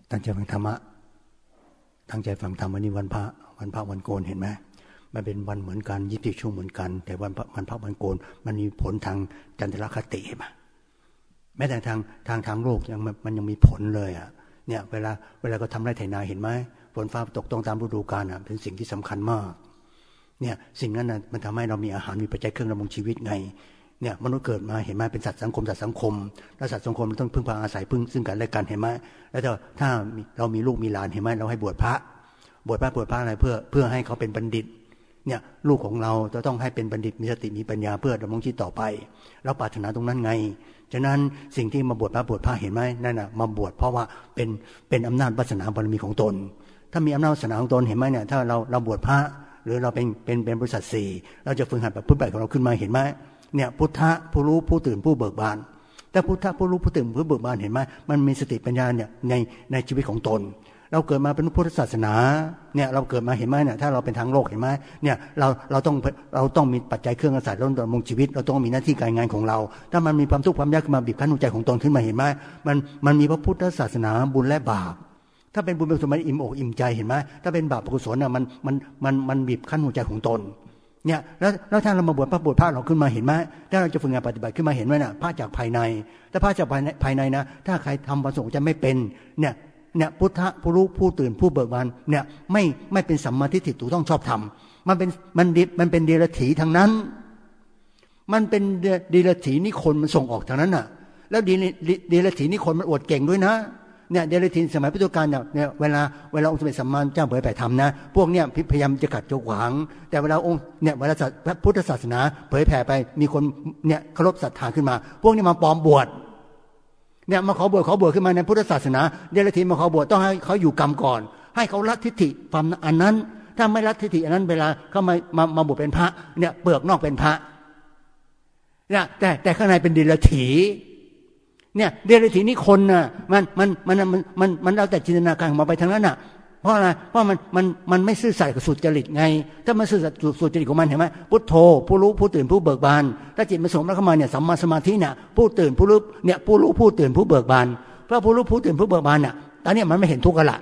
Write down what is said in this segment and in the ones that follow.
ตั้งใจฟังธรรมะตั้งใจฟังธรรมวันนี้วันพระวันโกนเห็นไหมมันเป็นวันเหมือนกัน24 ชั่วโมงเหมือนกันแต่วันพระวันโกนมันมีผลทางจันทรคติเห็นไหมแม้แต่ทางโลกมันยังมีผลเลยอ่ะเนี่ยเวลาก็ทำไร่ไถนาเห็นไหมฝนฟ้าตกต้องตามฤดูกาลอ่ะเป็นสิ่งที่สำคัญมากเนี่ยสิ่งนั้นน่ะมันทำให้เรามีอาหารมีปัจจัยเครื่องดำรงชีวิตไงเนี่ยมนุษย์เกิดมาเห็นไหมเป็นสัตว์สังคมแล้วสัตว์สังคมมันต้องพึ่งพาอาศัยซึ่งกันและกันเห็นไหมแล้วถ้าเรามีลูกมีหลานเห็นไหมเราให้บวชพระอะไรเพื่อให้เขาเป็นบัณฑิตเนี่ยลูกของเราจะต้องให้เป็นบัณฑิตมีสติมีปัญญาเพื่อดำรงชีวิตต่อไปเราปรารถนาตรงนั้นไงฉะนั้นสิ่งที่มาบวชพระเห็นไหมนั่นน่ะมาบวชเพราะว่าเป็นอำนาจวาสนาบารมีของตนถ้ามีอำนาจวาสนาของตนเห็นไหมเนี่ยถ้าเราบวชพระหรือเราเป็นบริษัท4เราจะฝึกหัดแบบพุทธแบบของเราขึ้นมาเห็นไหมเนี่ยพุทธะผู้รู้ผู้ตื่นผู้เบิกบานแต่พุทธะผู้รู้ผู้ตื่นผู้เบิกบานเห็นไหมมันมีสติปัญญาเนี่ยในชีวิตของตนเราเกิดมาเป็นพุทธศาสนาเนี่ยเราเกิดมาเห็นไหมเนี่ยถ้าเราเป็นทางโลกเห็นไหมเนี่ยเราต้องมีปัจจัยเครื่องอาศัยเราต้องดำรงชีวิตเราต้องมีหน้าที่การงานของเราถ้ามันมีความทุกข์ความยากขึ้นมาบีบคั้นหัวใจของตนขึ้นมาเห็นไหมมันมีพระพุทธศาสนาบุญและบาปถ้าเป็นบุญเป็นกุศลมันอิ่มอกอิ่มใจเห็นไหมถ้าเป็นบาปกุศลเนี่ยมันบีบคั้นหัวใจของตนเนี่ยแล้วถ้าเรามาบวชพระเราขึ้นมาเห็นไหมถ้าเราจะฝึกงานปฏิบัติขึ้นมาเห็นไหมน่ะพระจากภายในถ้าพระจากภายในนะถ้าใครทำประสงค์จะไม่เป็นเนี่ยพุทธะผู้รู้ผู้ตื่นผู้เบิกบานเนี่ยไม่เป็นสัมมาทิฏฐิถูกต้องชอบธรรมมันเป็นเดรัจฉีทางนั้นมันเป็นเดรัจฉีนี่คนมันส่งออกทางนั้นน่ะแล้วเดรัจฉีนี่คนมันอวดเก่งด้วยนะเนี่ยเดรัจฉีสมัยพุทธกาลเนี่ยเวลาองค์สมเด็จสัมมาสัมพุทธเจ้าเผยแผ่ธรรมนะพวกเนี่ยพยายามจะขัดขวางแต่เวลาองค์เนี่ยเวลาพระพุทธศาสนาเผยแผ่ไปมีคนเนี่ยเคารพศรัทธาขึ้นมาพวกนี้มาปลอมบวชเนี่ยมาขอบวชขึ้นมาในพุทธศาสนาเดรัจฉีมาขอบวชต้องให้เขาอยู่กรรมก่อนให้เขาละทิฏฐิความอันนั้นถ้าไม่ละทิฏฐิอันนั้นเวลาเขามาบวชเป็นพระเนี่ยเปลือกนอกเป็นพระเนี่ยแต่ข้างในเป็นเดรัจฉีเนี่ยเดรัจฉีนี่คนน่ะมันเอาแต่จินตนาการมาไปทางนั้นน่ะเพราะอะไรเพราะมันไม่ซื่อสัตย์กับสุจริตไงถ้ามันซื่อสัตย์สุจริตของมันเห็นไหมพุทโธผู้รู้ผู้ตื่นผู้เบิกบานถ้าจิตมันส่งแล้วเข้ามาเนี่ยสัมมาสมาธิเนี่ยผู้ตื่นผู้รู้เนี่ยผู้รู้ผู้ตื่นผู้เบิกบานเพราะผู้รู้ผู้ตื่นผู้เบิกบานน่ะตอนนี้มันไม่เห็นทุกข์ละ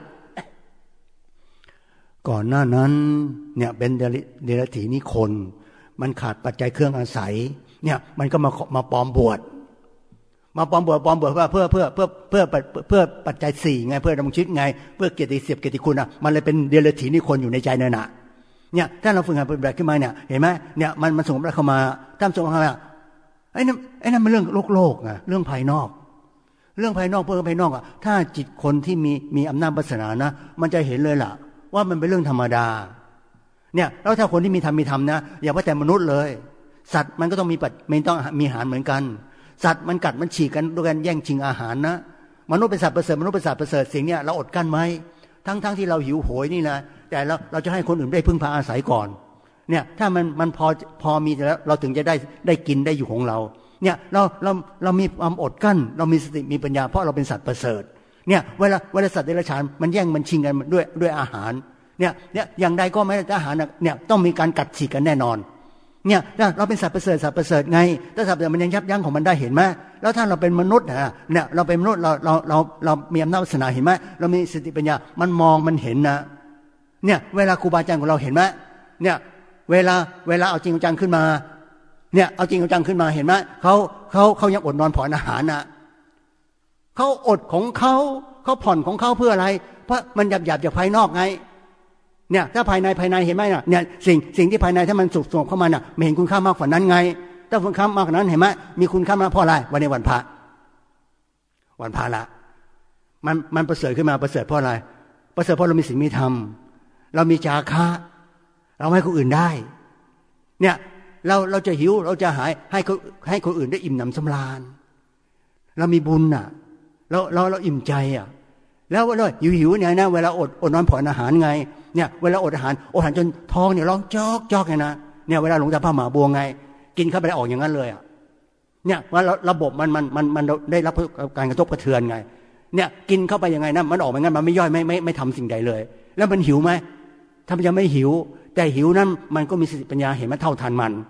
ก่อนหน้านั้นเนี่ยเป็นเดรัจฉีนี่คนมันขาดปัจจัยเครื่องอาศัยเนี่ยมันก็มาปลอมบวชมาปลอมบวชว่าเพื่อปัจจัย4ไงเพื่อดำรงชีวิตไงเพื่อเกียรติเกียรติคุณอ่ะมันเลยเป็นเดรัจฉีนี่คนอยู่ในใจนั่นน่ะเนี่ยถ้าเราฝึกหัดปฏิบัติขึ้นมาเนี่ยเห็นไหมเนี่ยมันส่งเข้ามาตามส่งเข้ามาไอ้นั่นมันเรื่องโลกไงเรื่องภายนอกเรื่องภายนอกเพื่อภายนอกอ่ะถ้าจิตคนที่มีอำนาจวาสนานะมันจะเห็นเลยล่ะว่ามันเป็นเรื่องธรรมดาเนี่ยแล้วถ้าคนที่มีธรรมนะอย่าว่าแต่มนุษย์เลยสัตว์มันก็ต้องมันต้องมีอาหารเหมือนกันสัตว์มันกัดมันฉีกกันด้วยกันแย่งชิงอาหารนะมนุษย์เป็นสัตว์ประเสริฐมนุษย์เป็นสัตว์ประเสริฐสิ่งเนี้ยเราอดกั้นไหมทั้งที่เราหิวโหยนี่นะแต่เราจะให้คนอื่นได้พึ่งพาอาศัยก่อนเนี่ยถ้ามันพอมีแล้วเราถึงจะได้กินได้อยู่ของเราเนี่ยเรามีความอดกั้นเรามีสติมีปัญญาเพราะเราเป็นสัตว์ประเสริฐเนี่ยเวลาสัตว์เดรัจฉานมันแย่งมันชิงกันด้วยอาหารเนี่ยอย่างใดก็ไม่ได้อาหารเนี่ยต้องมีการกัดฉีกกันแน่นอนเนี่ยเราเป็นสัตว์ประเสริฐไงถ้าสัตว์มันยังยับยั้งของมันได้เห็นไหมแล้วถ้าเราเป็นมนุษย์เนี่ยเราเป็นมนุษย์เรามีอำนาจวาสนาเห็นไหมเรามีสติปัญญามันมองมันเห็นนะเนี่ยเวลาครูบาอาจารย์ของเราเห็นไหมเนี่ยเวลาเอาจริงเอาจังขึ้นมาเนี่ยเอาจริงเอาจังขึ้นมาเห็นไหมเขายังอดนอนผ่อนอาหารนะเขาอดของเขาผ่อนของเขาเพื่ออะไรเพราะมันหยาบจากภายนอกไงเนี่ยถ้าภายในเห็นไหมเนี่ยสิ่งที่ภายในถ้ามันสุกส่งเข้ามาน่ะไม่เห็นคุณค่ามากกว่านั้นไงถ้าคุณค่ามากกว่านั้นเห็นไหมมีคุณค่ามากเพราะอะไรวันนี้วันพระละมันประเสริฐขึ้นมาประเสริฐเพราะอะไรประเสริฐเพราะเรามีสิ่งมีธรรมเรามีจาคะเราให้คนอื่นได้เนี่ยเราจะหิวเราจะหายให้คนอื่นได้อิ่มหนำสำราญเรามีบุญน่ะเราอิ่มใจอ่ะแล้วหิวเนี่ยนะเวลาอดนอนผ่อนอาหารไงเนี่ยเวลาอดอาหารจนท้องเนี่ยร้องจอกไงนะเนี่ยเวลาหลวงตาพระมหาบัวไงกินเข้าไปออกอย่างนั้นเลยอ่ะเนี่ยว่าระบบมันได้รับการกระทบกระเทือนไงเนี่ยกินเข้าไปยังไงนะมันออกไปงั้นมันไม่ย่อยไม่ทำสิ่งใดเลยแล้วมันหิวไหมถ้ามันยังไม่หิวแต่หิวนั้นมันก็มีสติปัญญาเห็นมันเท่าทันมัน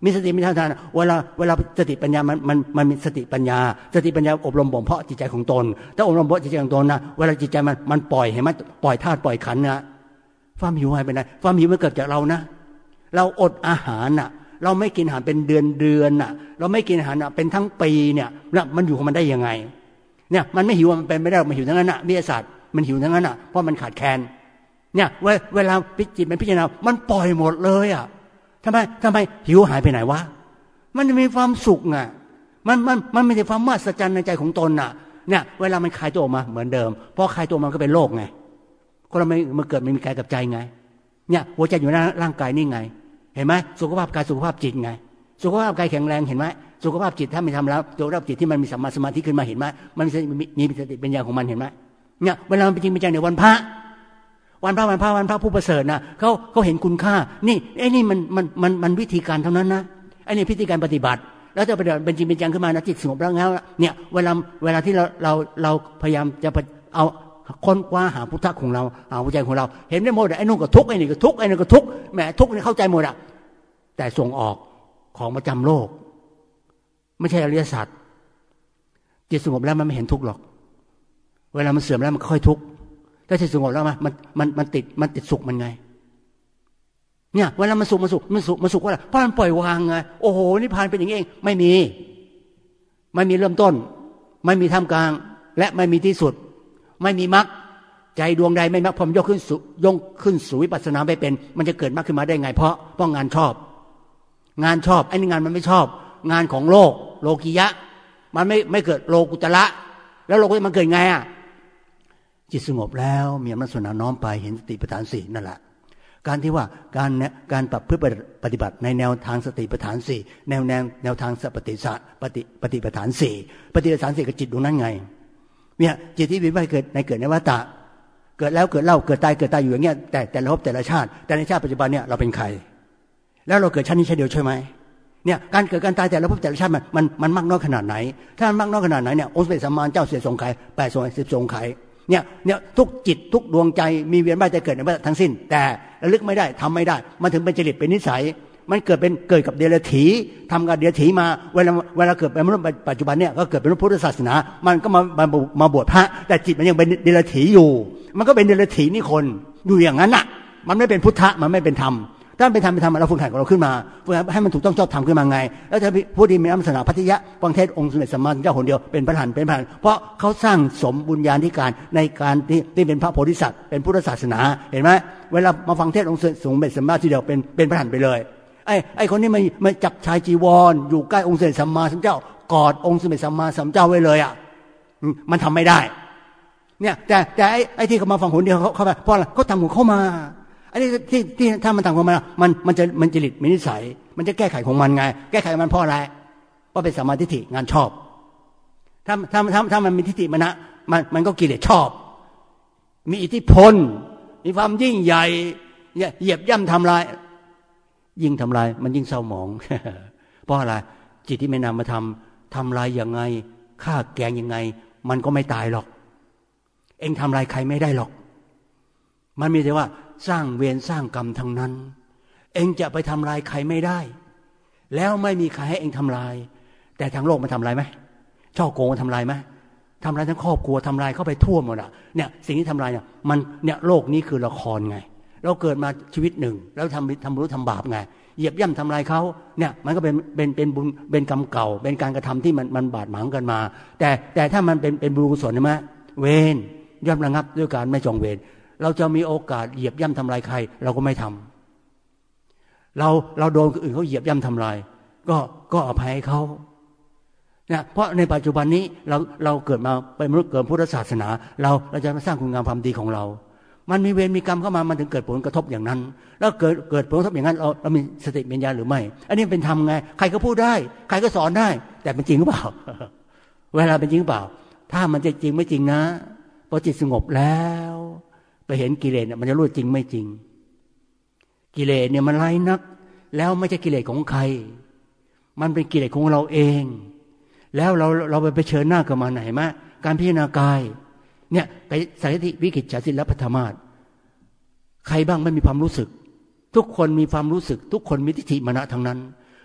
มีสติปัญญาทานเวลาสติปัญญามันมีสติปัญญาอบรมบ่มเพาะจิตใจของตนถ้าอบรมเพาะจิตใจของตนนะเวลาจิตใจมันปล่อยเห็นไหมปล่อยธาตุปล่อยขันธ์นะความหิวหายไปไหนความหิวมันเกิดจากเรานะเราอดอาหารน่ะเราไม่กินอาหารเป็นเดือนน่ะเราไม่กินอาหารน่ะเป็นทั้งปีเนี่ยมันอยู่ของมันได้ยังไงเนี่ยมันไม่หิวมันเป็นไม่ได้มันหิวทั้งนั้นน่ะวิทยาศาสตร์มันหิวทั้งนั้นน่ะเพราะมันขาดแคลนเนี่ยเวลาจิตมันพิจารณามันปล่อยหมดเลยอ่ะทำไมหิวหายไปไหนวะมันมีความสุขไงมันไม่ใช่ความมหัศจรรย์ในใจของตนน่ะเนี่ยเวลามันคลายตัวออกมาเหมือนเดิมพอคลายตัวมันก็เป็นโรคไงคนเรามันเกิดไม่มีกายกับใจไงเนี่ยหัวใจอยู่ในร่างกายนี่ไงเห็นไหมสุขภาพกายสุขภาพจิตไงสุขภาพกายแข็งแรงเห็นไหมสุขภาพจิตถ้าไม่ทำแล้วสุขภาพจิตที่มันมีสัมมาสมาธิขึ้นมาเห็นไหมมันมีสติปัญญาของมันเห็นไหมเนี่ยเวลามันเป็นจริงเป็นจังในวันพระผู้ประเสริฐนะเขาเห็นคุณค่านี่ไอ้นี่มันวิธีการเท่านั้นนะไอ้นี่พิธีการปฏิบัติแล้วจะเป็นจริงเป็นจังขึ้นมานะจิตสงบแล้วเนี่ยเวลาที่เราพยายามจะเอาค้นคว้าหาพุทธะของเราหาหัวใจของเราเห็นได้หมดไอ้นู่นก็ทุกข์ไอ้นี่ก็ทุกข์ไอ้นี่ก็ทุกข์แหมทุกข์นี่เข้าใจหมดอะแต่ส่งออกของประจำโลกไม่ใช่อริยสัจจิตสงบแล้วมันไม่เห็นทุกข์หรอกเวลามันเสื่อมแล้วมันค่อยทุกข์ถ้าจิตสงบแล้วมันติดสุขมันไงเนี่ยเวลามันสุขว่าอะไรเพราะมันปล่อยวางไงโอ้โหนิพพานเป็นอย่างนี้เองไม่มีเริ่มต้นไม่มีท่ามกลางและไม่มีที่สุดไม่มีมรรคใจดวงใดไม่มรรคพอมยกขึ้นสู่วิปัสสนาไปเป็นมันจะเกิดมรรคขึ้นมาได้ไงเพราะงานชอบไอ้นี่งานมันไม่ชอบงานของโลกียะมันไม่เกิดโลกุตระแล้วโลกุตระมันเกิดไงอ่ะจิตสงบแล้วมีอำนาจส่วนน้อมไปเห็นสติปัฏฐานสี่นั่นแหละการที่ว่าการปรับเพื่อปฏิบัติในแนวทางสติปัฏฐานสี่แนวทางปฏิปัฏฐานสี่ปฏิปัฏฐานสี่กับจิตดวงนั้นไงเนี่ยจิตที่วิบัติเกิดในวัฏฏะเกิดแล้วเกิดเล่าเกิดตายอยู่อย่างเงี้ยแต่ละภพแต่ละชาติแต่ในชาติปัจจุบันเนี่ยเราเป็นใครแล้วเราเกิดชาตินี้ชาติเดียวใช่ไหมเนี่ยการเกิดการตายแต่ละภพแต่ละชาติมันมากน้อยขนาดไหนถ้ามันมากน้อยขนาดไหนเนี่ยองค์สมเด็จสัมมาสัมพุทธเจ้าเสียทรงไข8 ทรง10 ทรงไขเนี่ยทุกจิตทุกดวงใจมีเวียนว่ายแต่เกิดในวัฏฏะทั้งสิ้นแต่ระลึกไม่ได้ทำไม่ได้มันถึงเป็นจริตเป็นนิสัยมันเกิดกับเดรัจฉีทำกับเดรัจฉีมาเวลาเกิดเป็นมนุษย์ปัจจุบันเนี่ยก็เกิดเป็นพุทธศาสนามันก็มาบวชพระแต่จิตมันยังเป็นเดรัจฉีอยู่มันก็เป็นเดรัจฉีนี่คนอยู่อย่างนั้นน่ะมันไม่เป็นพุทธะมันไม่เป็นธรรมถ้าเป็นธรรมเราฝึกหัดของเราขึ้นมาฝึกให้มันถูกต้องชอบธรรมขึ้นมาไงแล้วถ้าผู้ที่มีอำนาจพัทยะฟังเทศองค์สมเด็จสัมมาสัมพุทธเจ้าคนเดียวเป็นพระหันเพราะเขาสร้างสมบุญญาธิการในการที่เป็นพระโพธิสัตว์เป็นพุทธศาสนาเห็นไหมเวลามาฟังเทศองค์สมเด็จสัมมาสัมพุทธเจ้าเป็นพระหันไปเลยไอ้คนนี้ไม่จับชายจีวรอยู่ใกล้องค์สมเด็จสัมมาสัมพุทธเจ้ากอดองค์สมเด็จสัมมาสัมพุทธเจ้าไว้เลยอ่ะมันทำไม่ได้เนี่ยแต่ไอ้ที่เขามาฟังคนเดียวเขาเพราะอะไรเขาทำของเขามาอันนี้ที่ถ้ามันทำของมันจริตมีนิสัยมันจะแก้ไขของมันไงแก้ไขมันเพราะอะไรเพราะเป็นสัมมาทิฏฐิงานชอบถ้ามันมีทิฏฐิมันก็กิเลสชอบมีอิทธิพลมีความยิ่งใหญ่เหยียบย่ำทำลายยิ่งทำลายมันยิ่งเศร้าหมอง เพราะอะไรจิตที่ไม่นำมาทำลายยังไงฆ่าแกงยังไงมันก็ไม่ตายหรอกเองทำลายใครไม่ได้หรอกมันมีแต่ว่าสร้างเวรสร้างกรรมทั้งนั้นเองจะไปทำลายใครไม่ได้แล้วไม่มีใครให้เองทำลายแต่ทางโลกมันทำลายไหมช่อโกงมันทำลายไหมทำลายทั้งครอบครัวทำลายเข้าไปทั่วหมดอ่ะเนี่ยสิ่งที่ทำลายเนี่ยมันเนี่ยโลกนี้คือละครไงเราเกิดมาชีวิตหนึ่งแล้วทำรู้ทำบาปไงเหยียบย่ำทำลายเขาเนี่ยมันก็เป็นบุญเป็นกรรมเก่าเป็นการกระทำที่มันบาดหมางกันมาแต่ถ้ามันเป็นบุญกุศลใช่ไหมเวรย่อมระงับด้วยการไม่จองเวรเราจะมีโอกาสเหยียบย่ำทำลายใครเราก็ไม่ทำเราโดนคนอื่นเขาเหยียบย่ำทำลายก็อภัยเขาเนี่ยเพราะในปัจจุบันนี้เราเกิดมาเป็นมนุษย์เกิดพุทธศาสนาเราจะมาสร้างคุณงามความดีของเรามันมีเวรมีกรรมเข้ามามันถึงเกิดผลกระทบอย่างนั้นแล้วเกิดผลกระทบอย่างนั้นเรามีสติปัญญาหรือไม่อันนี้เป็นธรรมไงใครก็พูดได้ใครก็สอนได้แต่เป็นจริงหรือเปล่า เวลาเป็นจริงหรือเปล่าถ้ามันจะจริงไม่จริงนะพอจิตสงบแล้วไปเห็นกิเลสมันจะรู้จริงไม่จริงกิเลสเนี่ยมันร้ายนักแล้วไม่ใช่กิเลสของใครมันเป็นกิเลสของเราเองแล้วเราไปเผชิญหน้ากับมันไหนมั้ยการพิจารณากายเนี่ยสัยติวิกิจฉาสิลปัฏฐมาสใครบ้างไม่มีความรู้สึกทุกคนมีความรู้สึกทุกคนมีทิฏฐิมานะทั้งนั้น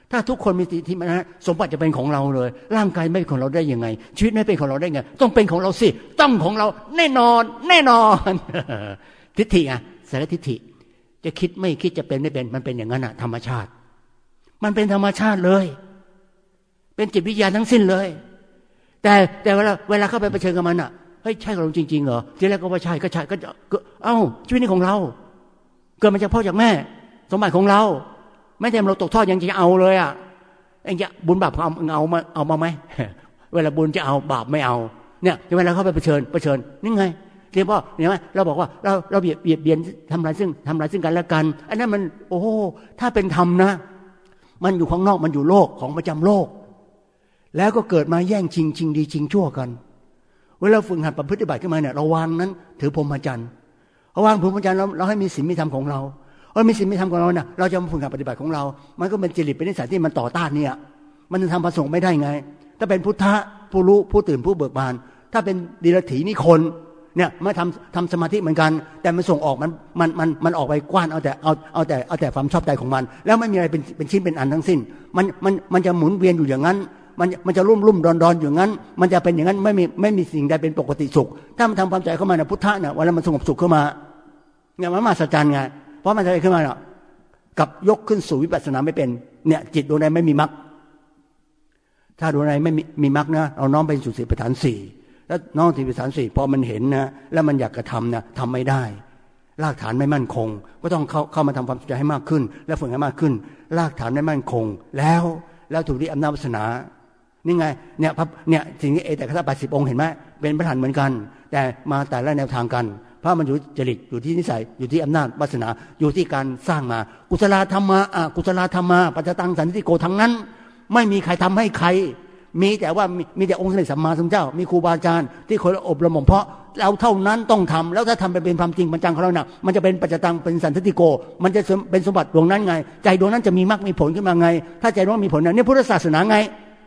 ถ้าทุกคนมีสิทธิมนะสมบัติจะเป็นของเราเลยร่างกายไม่เป็นของเราได้ยังไงชีวิตไม่เป็นของเราได้ไงต้องเป็นของเราสิต้องของเราแน่นอนแน่นอนทิฏฐิไงสารทิฏฐิจะคิดไม่คิดจะเป็นไม่เป็นมันเป็นอย่างนั้นอะธรรมชาติมันเป็นธรรมชาติเลยเป็นจิตวิญญาณทั้งสิ้นเลยแต่เวลาเข้าไปเผชิญกับมันอะเฮ้ยใช่ของเราจริงๆเหรอทีแรกก็ว่าใช่ก็ใช่ก็เอ้าชีวิตนี้ของเราเกิดมาจากพ่อจากแม่สมบัติของเราไม่แต่เราตกทอดยังจะเอาเลยอ่ะเองจะบุญบาปเอามาไหมเวลาบุญจะเอาบาปไม่เอาเนี่ยเวลาเข้าไปเผชิญนี่ไงที่พ่อเห็นไหมเราบอกว่าเราเบียดทำลายซึ่งกันและกันอันนั้นมันโอ้ถ้าเป็นธรรมนะมันอยู่ข้างนอกมันอยู่โลกของประจำโลกแล้วก็เกิดมาแย่งชิงดีชิงชั่วกันเวลาฝึกหัดประพฤติบัติขึ้นมาเนี่ยเราวางนั้นถือพรหมจรรย์วางพรหมจรรย์เราให้มีศีลมีธรรมของเรามีศีลมีธรรมของเราเนี่ยเราจะมาฝึกหัดปฏิบัติของเรามันก็เป็นจริตเป็นนิสัยที่มันต่อต้านเนี่ยมันจะทำประสงค์ไม่ได้ไงถ้าเป็นพุทธะผู้รู้ผู้ตื่นผู้เบิกบานถ้าเป็นดิลถีนิคนเนี่ยมาทำสมาธิเหมือนกันแต่มันส่งออกมันออกไปกว้านเอาแต่ความชอบใจของมันแล้วไม่มีอะไรเป็นชิ้นเป็นอันทั้งสิ้นมันจะหมุนเวียนอยู่อย่างนั้นมันจะรุ่มดอนอยู่งั้นมันจะเป็นอย่างนั้นไม่มีสิ่งใดเป็นปกติสุขถ้ามันทำความใจเข้ามาเนี่ยพุทธะเนี่ยเวลามันสงบสุขขึ้นมาเนี่ยมันมหัศจรรย์ไงเพราะมันจะขึ้นมาเนี่ยกับยกขึ้นสู่วิปัสสนาไม่เป็นเนี่ยจิตดวงใดไม่มีมรรคถ้าดวงใดไม่มีมรรคนะเอาน้อมไปสู่สติปัฏฐานสี่แล้วน้อมสติปัฏฐานสี่พอมันเห็นนะแล้วมันอยากกระทำนะทำไม่ได้รากฐานไม่มั่นคงก็ต้องเข้ามาทำความเข้าใจให้มากขึ้นและฝึกให้มากขึ้นรากฐานไม่มั่นคงแล้วถูกที่อำนาจวาสนานี่ไงเนี่ยสิ่งนี้แต่ข้า80 องค์เห็นไหมเป็นพระฐานเหมือนกันแต่มาแต่ละแนวทางกันเพราะมันอยู่จริตอยู่ที่นิสัยอยู่ที่อำนาจวาสนาอยู่ที่การสร้างมากุศลธรรมะกุศลธรรมะปัจจตังสันติโกทั้งนั้นไม่มีใครทำให้ใครมีแต่ว่ามีแต่องค์สมเด็จสัมมาสัมพุทธเจ้ามีครูบาอาจารย์ที่คนอบรมเพราะเราเท่านั้นต้องทำแล้วถ้าทำไปเป็นความจริงปัญจังของเราเนี่ยมันจะเป็นปัจจตังเป็นสันติโกมันจะเป็นสมบัติดวงนั้นไงใจดวงนั้นจะมีมรรคมีผลขึ้นมาไงถ้าใจดวงมีผลเนี่ยพุทธศาสนาไง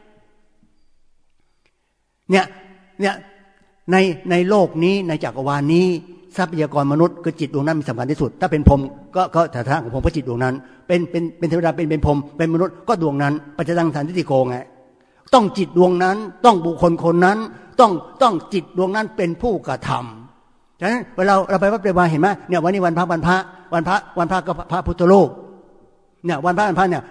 เนี่ยในโลกนี้ในจักรวาลนี้ทรัพยากรมนุษย์คือจิตดวงนั้นมีสำคัญที่สุดถ้าเป็นพรหมก็ฐานะของพรหมก็จิตดวงนั้นเป็นเทวดาเป็นพรหมเป็นมนุษย์ก็ดวงนั้นปัจจตังสันติโกไงต้องจิตดวงนั้นต้องบุคคลคนนั้นต้องจิตดวงนั้นเป็นผู้กระทำฉะนั้นเวลาเราไปวัดไปวาเห็นไหมเนี่ยวันนี้วันพระก็พระพุทธโลกเนี่ยวันพระเนี่ย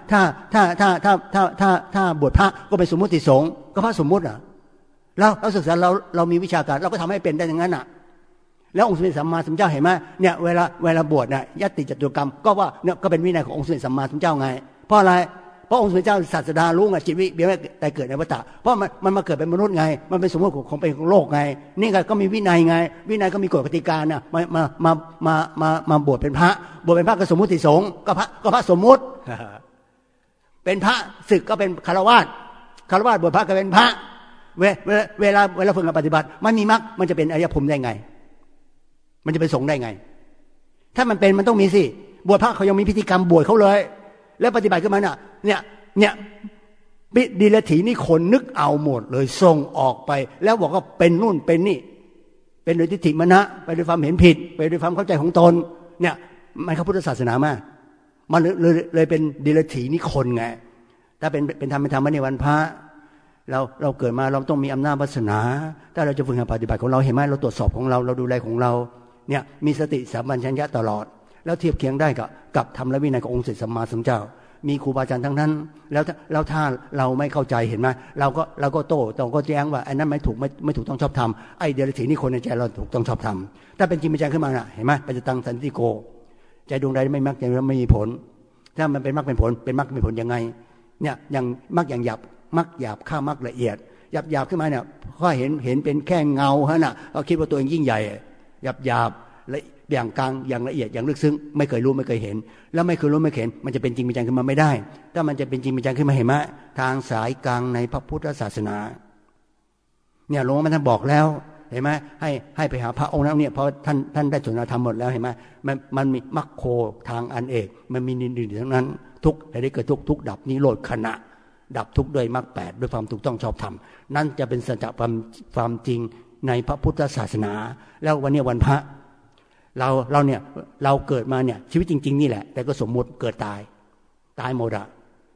ถ้าบวชพระก็เป็นสมมุติสงฆ์ก็พระสมมุติอ่ะเราศึกษาเรามีวิชาการเราก็ทำให้เป็นได้อย่างนั้นอ่ะแล้วองค์สมเด็จสัมมาสัมพุทธเจ้าเห็นไหมเนี่ยเวลาบวชเนี่ยยติจตุกรรมก็ว่าเนี่ยก็เป็นวินัยขององค์สมเด็จสัมมาสัมพุทธเจ้าไงเพราะอะไรเพราะองค์สมเด็จเจ้าศาสดารู้ไงจิตวิเบียแต่เกิดในวัฏฏะเพราะมันมาเกิดเป็นมนุษย์ไงมันเป็นสมมติของเป็นของโลกไงนี่ไงก็มีวินัยไงวินัยก็มีกฎกติกาเนี่ยมาบวชเป็นพระก็สมมุติสงฆ์ก็พระสมมุติเป็นพระศึกก็เป็นคฤหัสถ์บวชพระก็เป็นพระเวลาฝึกปฏิบัติมันมีมรรคมันจะเป็นอริยภูมิได้ไงมันจะเป็นสงฆ์ได้ไงถ้ามันเป็นมันต้องมีสิบวชพระเขายังมีพิธีกรรมบวชเขาเลยแล้วปฏิบัติขึ้นมาเนี่ยดิลถีนี่คนนึกเอาหมดเลยส่งออกไปแล้วบอกว่าเป็นนู่นเป็นนี่เป็นโดยทิฏฐิมนะไปด้วยความเห็นผิดไปด้วยความเข้าใจของตนเนี่ยมันเข้าพุทธศาสนามามันเลยเป็นดิลถีนี่คนไงถ้าเป็นธรรมในวันพระเราเกิดมาเราต้องมีอำนาจวาสนาถ้าเราจะฝึกหัดปฏิบัติของเราเห็นไหมเราตรวจสอบของเราดูแลของเราเนี่ยมีสติสัมปชัญญะตลอดแล้วเทียบเคียงได้กับธรรมและวินัยขององค์สมเด็จสัมมาสัมพุทธเจ้ามีครูบาอาจารย์ทั้งนั้นแล้วถ้าเราไม่เข้าใจเห็นไหมเราก็โต้ก็แย้งว่าอันนั้นไม่ถูกต้องชอบธรรมไอเดรัจฉีนี่คนในใจเราถูกต้องชอบธรรมถ้าเป็นจริงเป็นจังขึ้นมาเห็นไหมปัจจตังสันติโกใจดวงใดไม่มักอย่างนั้นไม่มีผลถ้ามันเป็นมักเป็นผลเป็นมักเป็นผลยังไงเนี่ยอย่างมักอย่างหยาบมักหยาบข้ามักละเอียดหยาบขึ้นมาเนี่ยก็เห็นเป็นแค่เงาฮะน่ะเราคิดว่าตัวเองยิ่งใหญ่หยาบและอย่างกลางอย่างละเอียดอย่างลึกซึ้งไม่เคยรู้ไม่เคยเห็นแล้วไม่เคยรู้ไม่เคยเห็นมันจะเป็นจริงเป็นจังขึ้นมาไม่ได้ถ้ามันจะเป็นจริงเป็นจังขึ้นมาเห็นไหมทางสายกลางในพระพุทธศาสนาเนี่ยหลวงพ่อท่านบอกแล้วเห็นไหมให้ไปหาพระองค์นั้นเนี่ยเพราะท่านได้สนธรรมหมดแล้วเห็นไหมมันมีมรรคโคทางอันเอกมันมีนินดีทั้งนั้นทุกได้เกิดทุกดับนิโรธขณะดับทุกข์ด้วยมรรค8ด้วยความถูกต้องชอบธรรมนั่นจะเป็นสัจจะความจริงในพระพุทธศาสนาแล้ววันนี้วันพระเราเนี่ยเราเกิดมาเนี่ยชีวิตจริงๆนี่แหละแต่ก็สมมุติเกิดตายหมดอะ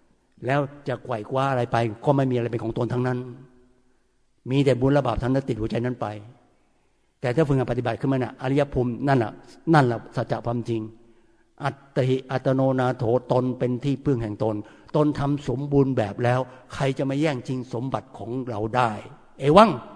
แล้วจะไขว่คว้าอะไรไปก็ไม่มีอะไรเป็นของตนทั้งนั้นมีแต่บุญและบาปทั้งนั้นติดหัวใจนั้นไปแต่ถ้าฝึกงานปฏิบัติขึ้นมาน่ะอริยภูมินั่นแหละสัจจะความจริงอัตติอัตโนนาโถตนเป็นที่พึ่งแห่งตนตนทำสมบูรณ์แบบแล้วใครจะมาแย่งชิงสมบัติของเราได้เอวัง